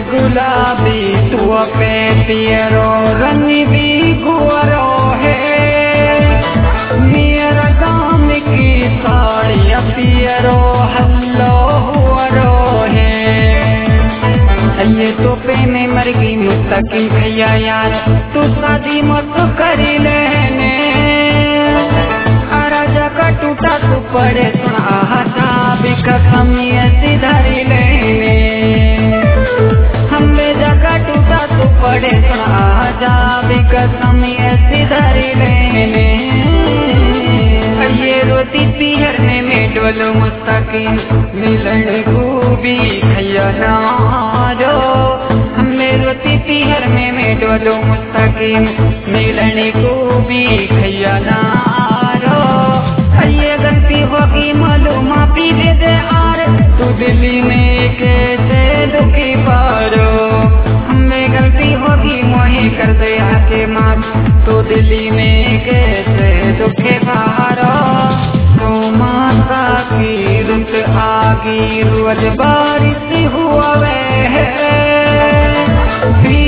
गुलाबी तू पे पियरो रंग भी गुअरो है। मेरा दाम की साड़ियाँ पियरो हल्लो हुअरो है। ये तो पे में मर गई मुस्तकिल भैया यार तू शादी मत करी लेने। जगह टूटा तू पड़े सुना भी कसम ऐसी धरी लेने। हमें जगह टूटा तू पड़े सुना भी कसम ऐसी धरी लेने। ये रोती पीहरने में डोलो मुस्तकिल मिलन को भी खैया नारो। हमें रोती पीहरने में डोलो मुस्तकिल मिलन को भी खैया नारो। ये गलती होगी मालूम माफी दे दे आर तू दिल्ली में कैसे दुखी पारो। हमें गलती होगी मोही कर दे आके माफ तू दिल्ली में कैसे दुखी पारो। तो माता की रुत आगी रोज बारिश हुआ है।